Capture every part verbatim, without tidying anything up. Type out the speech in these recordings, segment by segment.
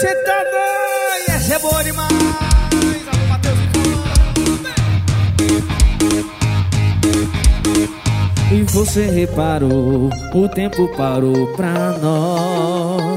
Cê tá doido, essa é boa demais. Alô, Matheus e E você reparou, o tempo parou pra nós.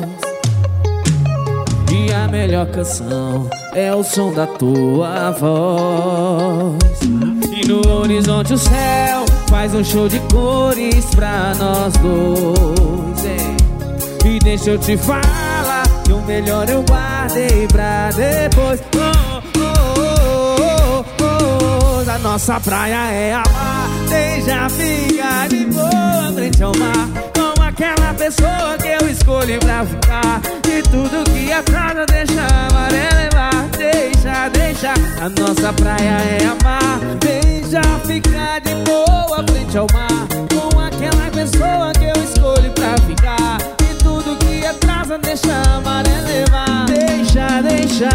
E a melhor canção é o som da tua voz. E no horizonte o céu faz um show de cores pra nós dois, hein? E deixa eu te falar que o melhor eu guardei pra depois. Oh, oh, oh, oh, oh. A nossa praia é a mar. Deixa ficar de boa frente ao mar, com aquela pessoa que eu escolhi pra ficar. E tudo que atrasa deixa a maré levar. Deixa, deixa, a nossa praia é a mar. Deixa ficar de boa frente ao mar, com aquela pessoa que eu escolhi pra ficar. E tudo que atrasa deixa a maré levar. Deixa, deixa.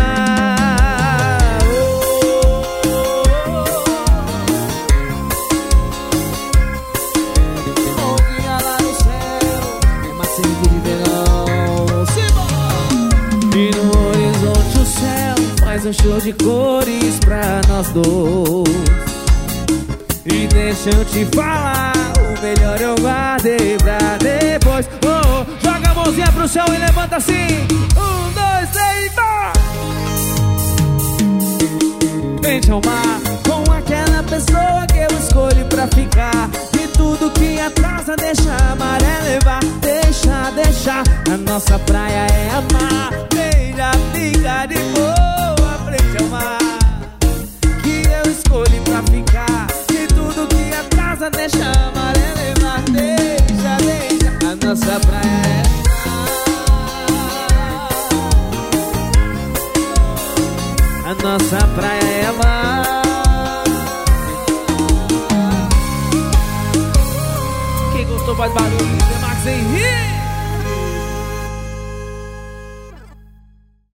E no horizonte o céu faz um show de cores pra nós dois. E deixa eu te falar, o melhor eu guardei pra depois. Oh, oh, joga a mãozinha pro céu e levanta assim. Um, dois, três, vai! Frente ao mar, com aquela pessoa que eu escolhi pra ficar. E tudo que atrasa deixa a maré levar. Deixa, deixa, a nossa praia é a mar. Deixa ficar de boa frente ao mar, que eu escolhi pra ficar. E tudo que atrasa deixa a maré levar. Deixa, deixa, a nossa praia é a mar. A nossa praia é a mar. Quem gostou faz barulho,